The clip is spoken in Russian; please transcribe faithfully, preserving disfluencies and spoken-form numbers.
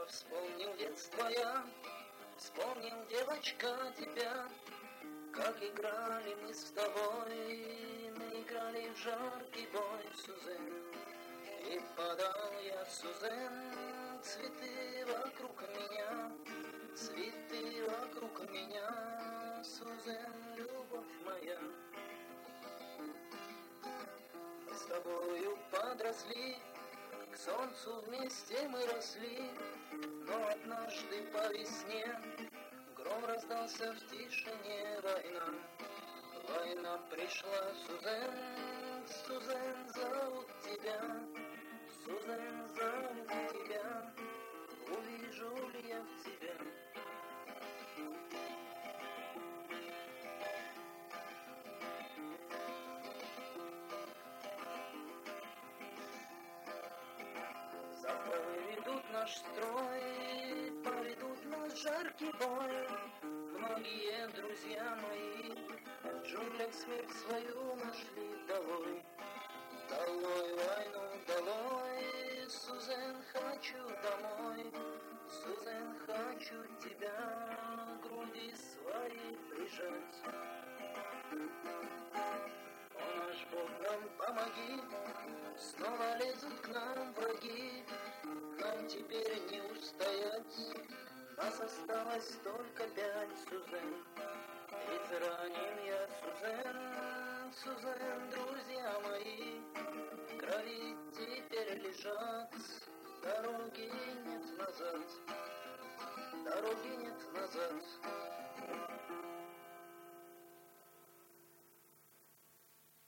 Я вспомнил детство я, вспомнил, девочка, тебя, как играли мы с тобой, мы играли в жаркий бой, Сюзен. И подал я, Сюзен, цветы вокруг меня, цветы вокруг меня, Сюзен, любовь моя. Мы с тобою подросли, к солнцу вместе мы росли, но однажды по весне гром раздался в тишине. Война, война пришла, Сюзен, Сюзен, зовут тебя, Сюзен, зовут тебя, увижу ли я в тебя. Завтра выведут наш строй, поведут нас жаркий бой. Многие друзья мои в джунглях смерть свою нашли. Долой, долой войну, долой, Сюзен, хочу домой, Сюзен, хочу тебя к груди своей прижать. О, наш Бог, нам помоги, снова лезут к нам враги, нам теперь не устоять, нас осталось только пять, Сюзен. Изранен я, Сюзен, Сюзен, друзья мои, в крови теперь лежат, дороги нет назад, дороги нет назад.